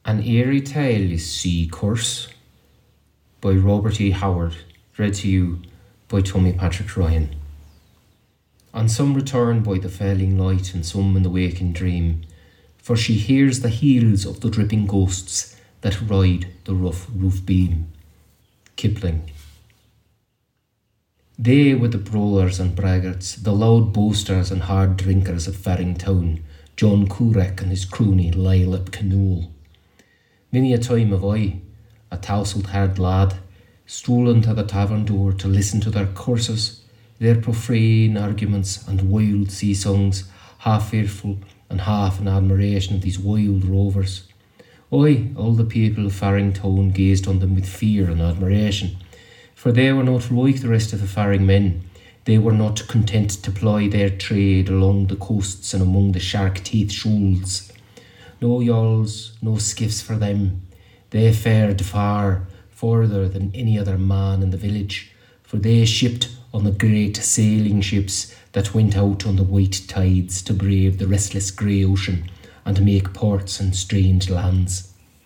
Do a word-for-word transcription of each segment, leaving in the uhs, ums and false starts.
An Eerie Tale is Sea Curse by Robert E. Howard, read to you by Tommy Patrick Ryan. On some return by the failing light and some in the waking dream, for she hears the heels of the dripping ghosts that ride the rough roof beam. Kipling. They were the brawlers and braggarts, the loud boasters and hard drinkers of Farringtown, John Coorek and his crony Lyle ap Canool. Many a time have I, a tousled haired lad, stolen to the tavern door to listen to their curses, their profane arguments and wild sea songs, half fearful and half in admiration of these wild rovers. I, all the people of Farringtown gazed on them with fear and admiration, for they were not like the rest of the Faring men. They were not content to ply their trade along the coasts and among the shark-teeth shoals. No yawls, no skiffs for them. They fared far, further than any other man in the village, for they shipped on the great sailing ships that went out on the white tides to brave the restless grey ocean and make ports in strange lands.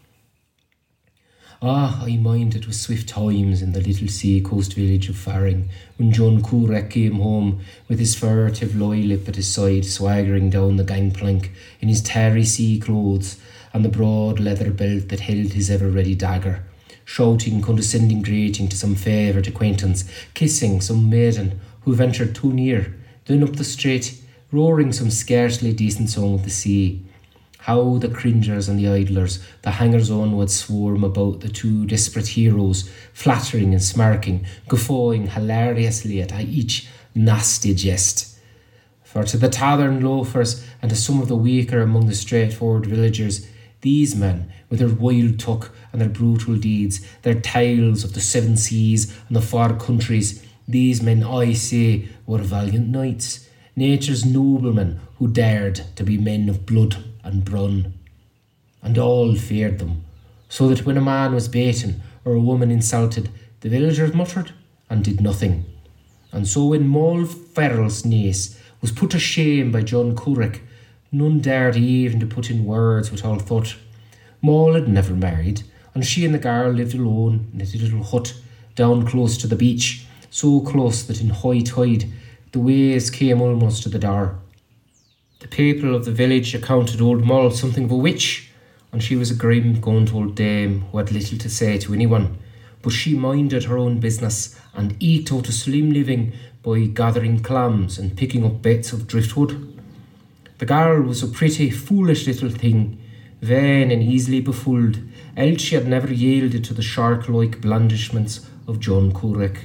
Ah, I mind it was swift times in the little sea-coast village of Faring, when John Coorek came home with his furtive Lylip at his side, swaggering down the gangplank in his tarry sea clothes and the broad leather belt that held his ever-ready dagger, shouting condescending greeting to some favoured acquaintance, kissing some maiden who ventured too near, then up the street, roaring some scarcely decent song of the sea. How the cringers and the idlers, the hangers-on would swarm about the two desperate heroes, flattering and smirking, guffawing hilariously at each nasty jest. For to the tavern loafers and to some of the weaker among the straightforward villagers, these men, with their wild tuck and their brutal deeds, their tales of the seven seas and the far countries, these men, I say, were valiant knights, nature's noblemen who dared to be men of blood and brawn. And all feared them, so that when a man was beaten or a woman insulted, the villagers muttered and did nothing. And so when Moll Farrell's niece was put to shame by John Coorek, none dared even to put in words what all thought. Moll had never married, and she and the girl lived alone in a little hut down close to the beach, so close that in high tide the waves came almost to the door. The people of the village accounted old Moll something of a witch, and she was a grim, gaunt old dame who had little to say to anyone, but she minded her own business and eked out a slim living by gathering clams and picking up bits of driftwood. The girl was a pretty, foolish little thing, vain and easily befooled, else she had never yielded to the shark-like blandishments of John Coorek.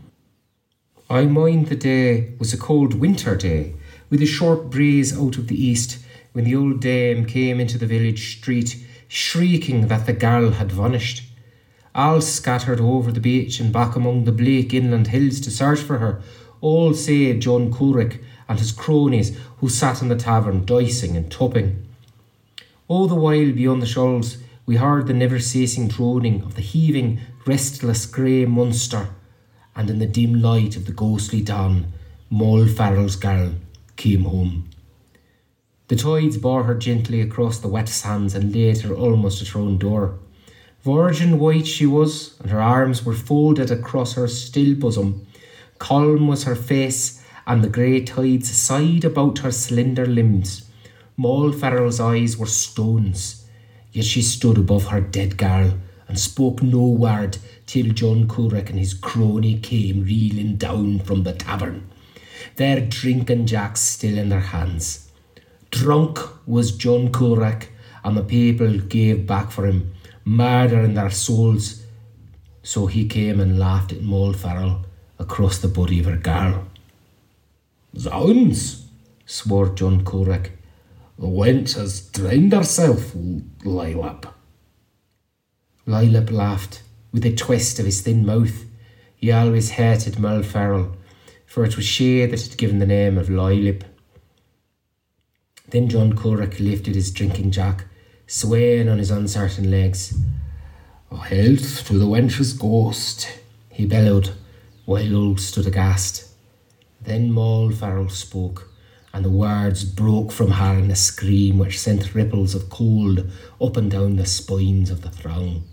I mind the day was a cold winter day, with a short breeze out of the east, when the old dame came into the village street, shrieking that the girl had vanished. All scattered over the beach and back among the bleak inland hills to search for her, all save John Coorek and his cronies who sat in the tavern dicing and tupping. All the while beyond the shoals we heard the never-ceasing droning of the heaving, restless grey monster, and in the dim light of the ghostly dawn, Moll Farrell's girl came home. The tides bore her gently across the wet sands and laid her almost at her own door. Virgin white she was, and her arms were folded across her still bosom. Calm was her face, and the grey tides sighed about her slender limbs. Moll Farrell's eyes were stones, yet she stood above her dead girl and spoke no word till John Coorek and his crony came reeling down from the tavern, their drinking jacks still in their hands. Drunk was John Coorek, and the people gave back for him, murder in their souls. So he came and laughed at Moll Farrell across the body of her girl. "Zounds," swore John Coorek, "the wench has drowned herself, Lylap." Lylap laughed with a twist of his thin mouth. He always hated Moll Farrell, for it was she that had given the name of Lylip. Then John Coorek lifted his drinking jack, swaying on his uncertain legs. "A health to the wench's ghost," he bellowed, while all stood aghast. Then Moll Farrell spoke, and the words broke from her in a scream which sent ripples of cold up and down the spines of the throng.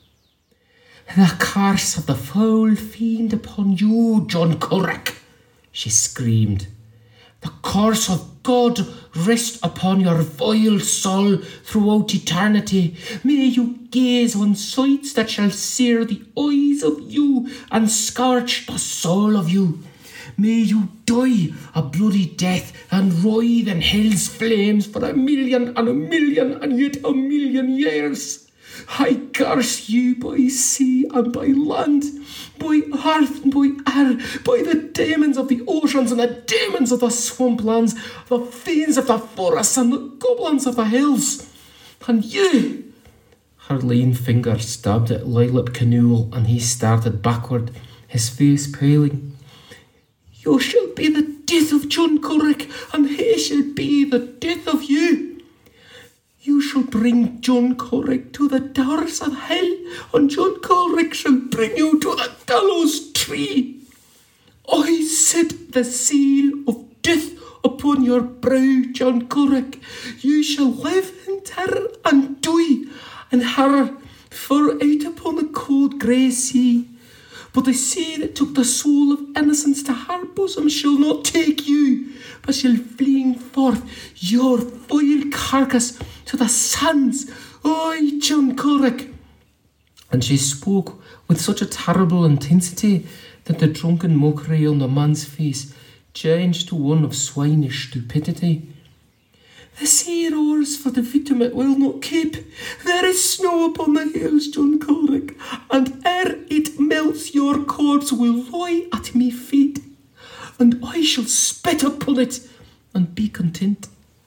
"The curse of the foul fiend upon you, John Currick," she screamed. "The curse of God rest upon your vile soul throughout eternity. May you gaze on sights that shall sear the eyes of you and scorch the soul of you. May you die a bloody death and writhe in hell's flames for a million and a million and yet a million years. I curse you by sea and by land, by earth and by air, by the demons of the oceans and the demons of the swamplands, the fiends of the forests and the goblins of the hills. And you," her lean finger stabbed at Lylip Canule, and he started backward, his face paling. "You shall be the death of John Currick, and he shall be the death of you. You shall bring John Currick to the doors of hell, and John Currick shall bring you to the gallows tree. I set the seal of death upon your brow, John Currick. You shall live in terror and die in horror, far out upon the cold grey sea. But the sea that took the soul of innocence to her bosom shall not take you, but shall fling forth your vile carcass to the sands. I, John Currick." And she spoke with such a terrible intensity that the drunken mockery on the man's face changed to one of swinish stupidity. "The sea roars for the victim it will not keep. There is snow upon the hills, John Currick, and ere it melts your corpse will lie at me feet, and I shall spit upon it and be content."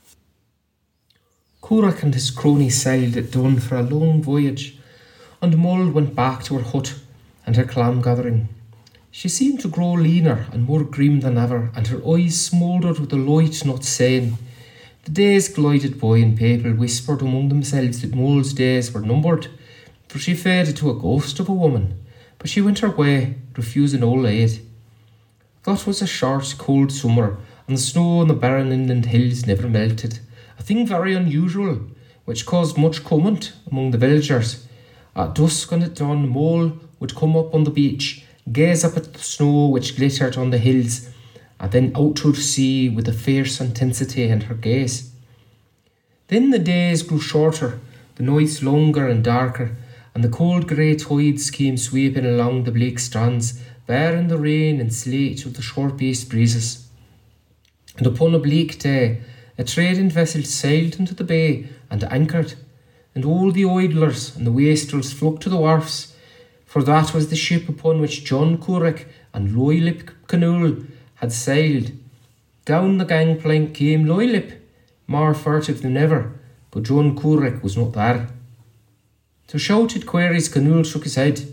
Currick and his crony sailed at dawn for a long voyage, and Moll went back to her hut and her clam gathering. She seemed to grow leaner and more grim than ever, and her eyes smouldered with a light not sane. The days glided by, and people whispered among themselves that Moll's days were numbered, for she faded to a ghost of a woman, but she went her way, refusing all aid. That was a short, cold summer, and the snow on the barren inland hills never melted, a thing very unusual, which caused much comment among the villagers. At dusk and at dawn, Moll would come up on the beach, gaze up at the snow which glittered on the hills, and then out to sea with a fierce intensity in her gaze. Then the days grew shorter, the nights longer and darker, and the cold grey tides came sweeping along the bleak strands, bearing the rain and sleet of the short-east breezes. And upon a bleak day, a trading vessel sailed into the bay and anchored, and all the idlers and the wastrels flocked to the wharfs, for that was the ship upon which John Currick and Lylip Canule had sailed. Down the gangplank came Lylip, more furtive than ever, but John Currick was not there. To shouted queries, Canule shook his head.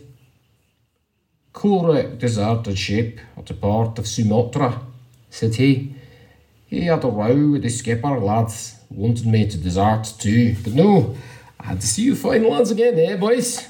"Currick deserted ship at the port of Sumatra," said he. "He had a row with the skipper, lads. Wanted me to desert too, but no, I had to see you fine lads again, eh, boys?"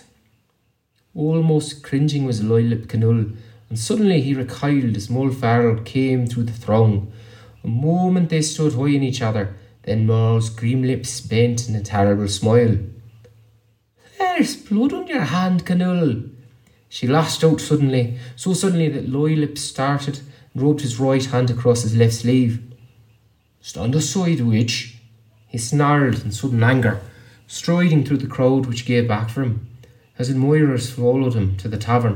Almost cringing was Lylip Canule, and suddenly he recoiled as Moll Farrell came through the throng. A moment they stood eyeing each other, then Moll's grim lips bent in a terrible smile. "There's blood on your hand, Canule," she lashed out suddenly, so suddenly that Lylip started and rubbed his right hand across his left sleeve. "Stand aside, witch," he snarled in sudden anger, striding through the crowd which gave back for him, as admirers followed him to the tavern.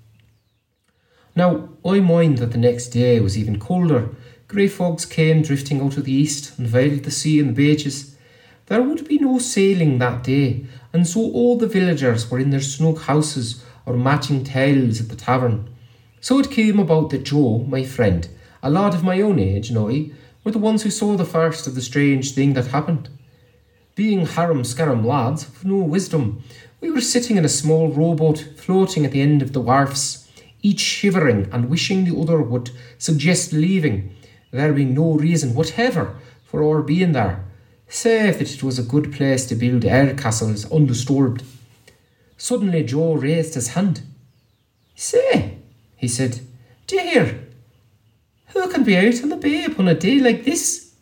Now, I mind that the next day was even colder. Grey fogs came drifting out of the east and veiled the sea and the beaches. There would be no sailing that day, and so all the villagers were in their snug houses or matching tails at the tavern. So it came about that Joe, my friend, a lad of my own age, and I, were the ones who saw the first of the strange thing that happened. Being harum-scarum lads of no wisdom, we were sitting in a small rowboat floating at the end of the wharfs, each shivering and wishing the other would suggest leaving, there being no reason whatever for our being there, save that it was a good place to build air castles undisturbed. Suddenly Joe raised his hand. "Say," he said, "do you hear? Who can be out on the bay upon a day like this?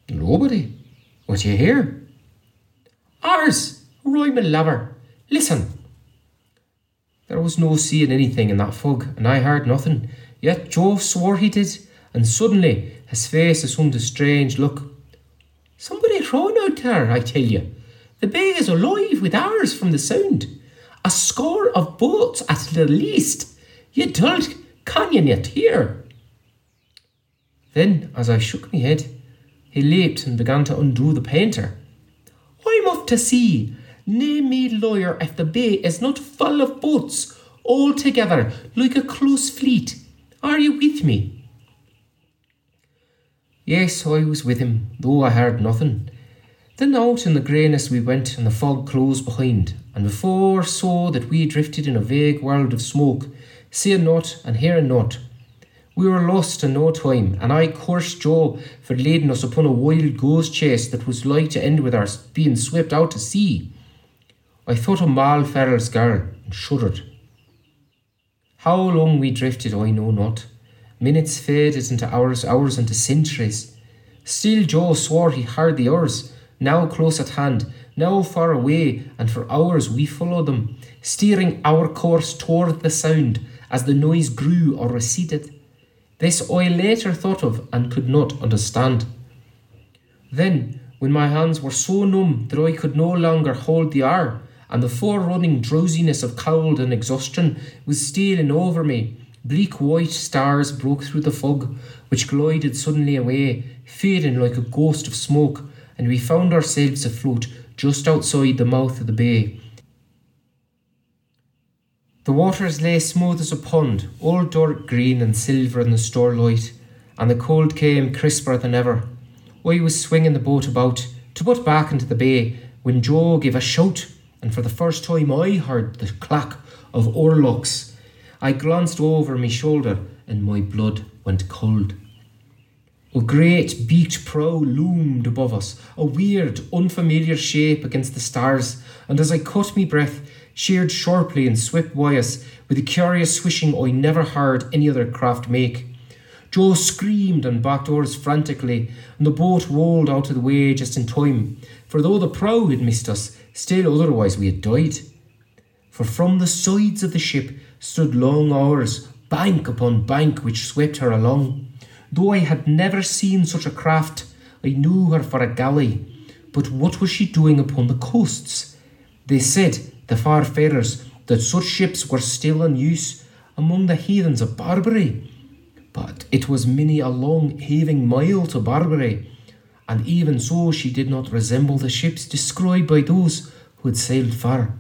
Nobody. What do you hear? Ours, Roy my lover. Listen. There was no seeing anything in that fog, and I heard nothing. Yet Joe swore he did, and suddenly his face assumed a strange look. Somebody thrown out there, I tell you. The bay is alive with ours from the sound. A score of boats at the least. You don't, can you not hear? Then, as I shook my head, he leaped and began to undo the painter. I'm off to sea. Name me lawyer if the bay is not full of boats, all together, like a close fleet. Are you with me? Yes, I was with him, though I heard nothing. Then out in the greyness we went, and the fog closed behind, and before so that we drifted in a vague world of smoke, seeing naught and hearing naught. We were lost in no time, and I cursed Joe for leading us upon a wild ghost chase that was like to end with our being swept out to sea. I thought of Mal Farrell's girl and shuddered. How long we drifted I know not. Minutes faded into hours, hours into centuries. Still Joe swore he heard the oars, now close at hand, now far away, and for hours we followed them, steering our course toward the sound as the noise grew or receded. This I later thought of and could not understand. Then, when my hands were so numb that I could no longer hold the oar, and the forerunning drowsiness of cold and exhaustion was stealing over me, bleak white stars broke through the fog, which glided suddenly away, fading like a ghost of smoke, and we found ourselves afloat just outside the mouth of the bay. The waters lay smooth as a pond, all dark green and silver in the starlight, and the cold came crisper than ever. I was swinging the boat about to put back into the bay when Joe gave a shout, and for the first time I heard the clack of oarlocks. I glanced over my shoulder and my blood went cold. A great beaked prow loomed above us, a weird, unfamiliar shape against the stars, and as I caught me breath, sheered sharply and swept by us with a curious swishing I never heard any other craft make. Joe screamed and backed oars frantically, and the boat rolled out of the way just in time, for though the prow had missed us, still otherwise we had died. For from the sides of the ship stood long oars, bank upon bank, which swept her along. Though I had never seen such a craft, I knew her for a galley. But what was she doing upon the coasts? They said, the farfarers, that such ships were still in use among the heathens of Barbary. But it was many a long heaving mile to Barbary, and even so she did not resemble the ships described by those who had sailed far.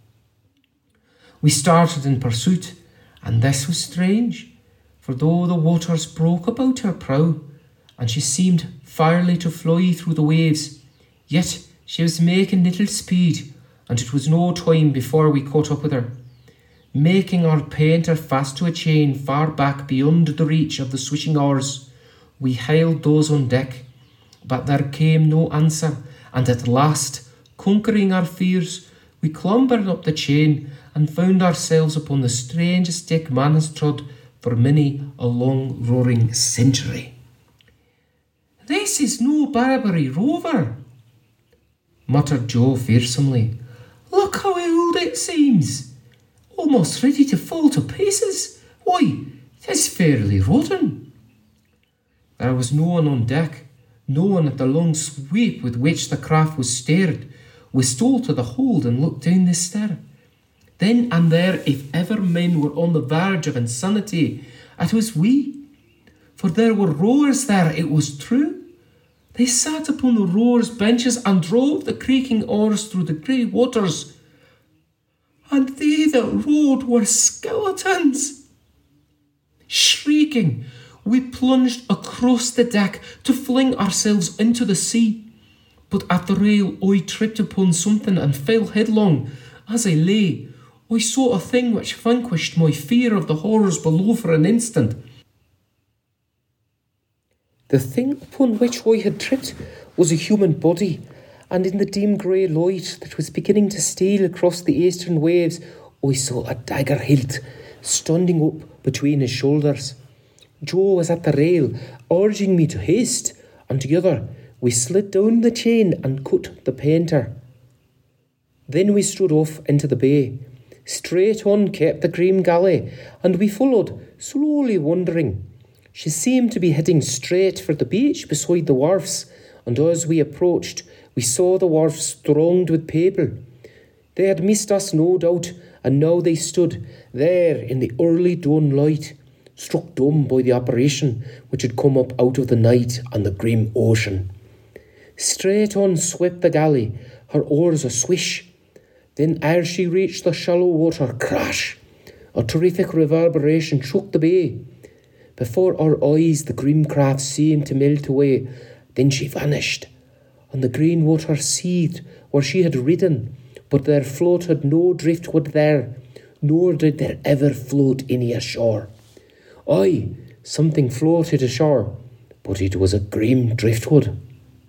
We started in pursuit, and this was strange, for though the waters broke about her prow, and she seemed fairly to fly through the waves, yet she was making little speed, and it was no time before we caught up with her. Making our painter fast to a chain far back beyond the reach of the swishing oars, we hailed those on deck, but there came no answer, and at last, conquering our fears, we clambered up the chain and found ourselves upon the strangest deck man has trod for many a long roaring century. This is no Barbary rover, muttered Joe fearsomely. Look how old it seems, almost ready to fall to pieces. Why, 'tis fairly rotten. There was no one on deck, no one at the long sweep with which the craft was steered. We stole to the hold and looked down the stair. Then and there, if ever men were on the verge of insanity, it was we. For there were rowers there, it was true. They sat upon the rowers' benches and drove the creaking oars through the grey waters. And they that rowed were skeletons. Shrieking, we plunged across the deck to fling ourselves into the sea. But at the rail I tripped upon something and fell headlong. As I lay, I saw a thing which vanquished my fear of the horrors below for an instant. The thing upon which I had tripped was a human body, and in the dim grey light that was beginning to steal across the eastern waves, I saw a dagger hilt standing up between his shoulders. Joe was at the rail, urging me to haste, and together We slid down the chain and cut the painter. Then we strode off into the bay. Straight on kept the Green Galley, and we followed, slowly wondering. She seemed to be heading straight for the beach beside the wharfs, and as we approached, we saw the wharfs thronged with people. They had missed us, no doubt, and now they stood there in the early dawn light, struck dumb by the apparition which had come up out of the night on the grim ocean. Straight on swept the galley, her oars a swish. Then ere she reached the shallow water, crash! A terrific reverberation shook the bay. Before our eyes the grim craft seemed to melt away. Then she vanished, and the green water seethed where she had ridden, but there floated no driftwood there, nor did there ever float any ashore. Aye, something floated ashore, but it was a grim driftwood.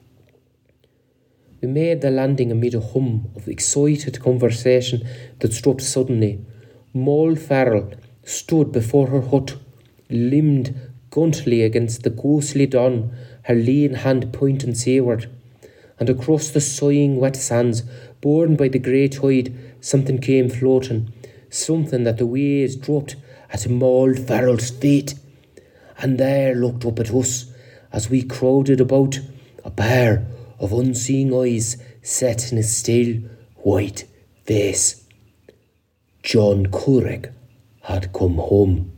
We made the landing amid a hum of excited conversation that stopped suddenly. Moll Farrell stood before her hut, limbed gauntly against the ghostly dawn, her lean hand pointing seaward. And across the sighing wet sands, borne by the grey tide, something came floating, something that the waves dropped at Moll Farrell's feet. And there looked up at us, as we crowded about, a pair of unseeing eyes set in a still, white face. John Coureg had come home.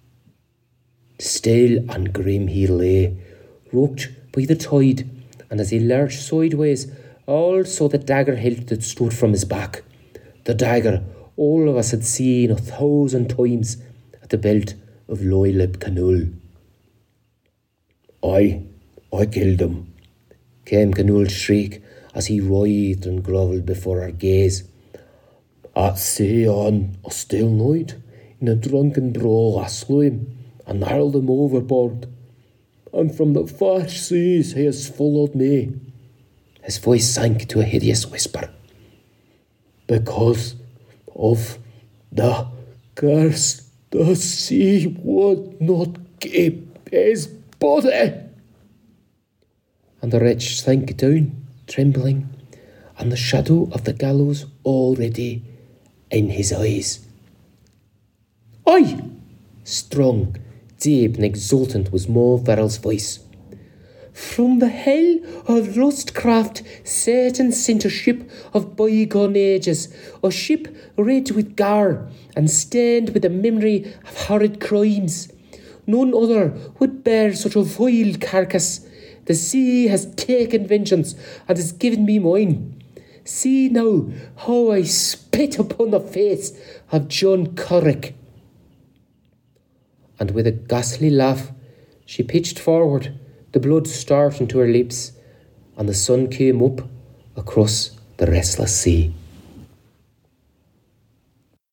Still and grim he lay, rocked by the tide, and as he lurched sideways, all saw the dagger hilt that stood from his back. The dagger all of us had seen a thousand times at the belt of Loylip Canul. I, I killed him, came Canul's shriek as he writhed and grovelled before our gaze. At sea on a still night, in a drunken brawl I slew him and hurled him overboard, and from the far seas he has followed me. His voice sank to a hideous whisper. Because of the curse, the sea would not keep his body. And the wretch sank down, trembling, and the shadow of the gallows already in his eyes. Aye! Strong, deep and exultant was Moll Farrell's voice. From the hell of Rustcraft, Satan sent a ship of bygone ages, a ship red with gar and stained with the memory of horrid crimes. None other would bear such a vile carcass. The sea has taken vengeance and has given me mine. See now how I spit upon the face of John Coureg. And with a ghastly laugh, she pitched forward, the blood starting to her lips, and the sun came up across the restless sea.